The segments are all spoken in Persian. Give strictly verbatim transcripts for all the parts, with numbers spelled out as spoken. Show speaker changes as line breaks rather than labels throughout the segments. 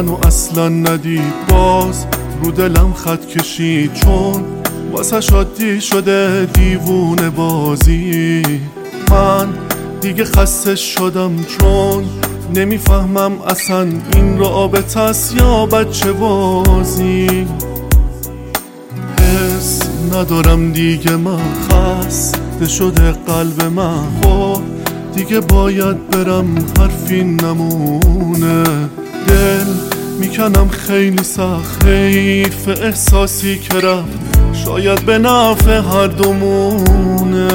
منو اصلا ندید، باز رو دلم خط کشید، چون واسه شادی شده دیوونه بازی. من دیگه خسته شدم، چون نمیفهمم اصلا این رابطه است یا بچه بازی. حس ندارم دیگه، من خسته شده قلب من، خب دیگه باید برم، حرفی نمونه. دل میکنم خیلی سخت، حیف احساسی که رفت، شاید به نفع هر دومونه.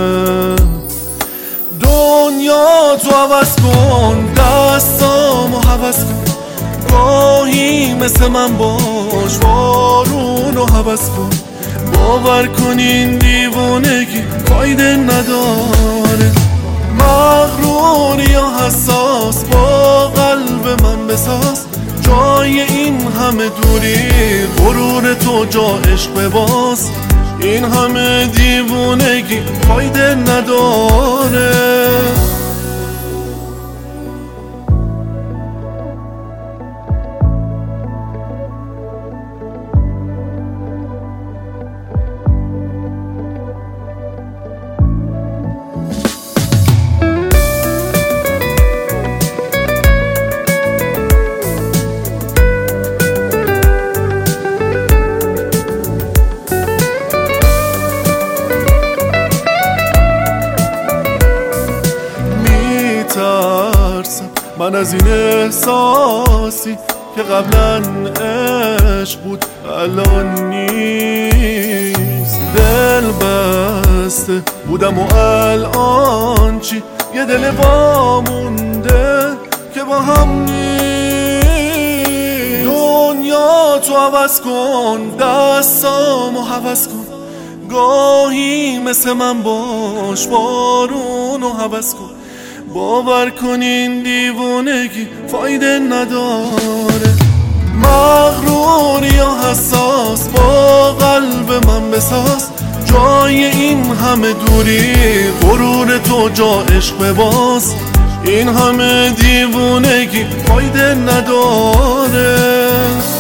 دنیا تو عوض کن، دستامو حوض کن، گاهی مثل من باش، بارونو حوض کن. باور کن این دیوانگی فایده نداره، مغرور یا حساس با قلب من بساز. جای این همه دوری غرور تو جا عشق باز، این همه دیوونگی فایده نداره. من از این احساسی که قبلا عشق بود الان نیست، دل بسته بودم و الان چی؟ یه دل وامونده که با هم نیست. دنیا تو عوض کن، دستامو حوض کن، گاهی مثل من باش، بارونو حوض کن. باور کن این دیوانگی فایده نداره، مغرور یا حساس با قلب من بساز. جای این همه دوری غرور تو جا عشق باز، این همه دیوانگی فایده نداره.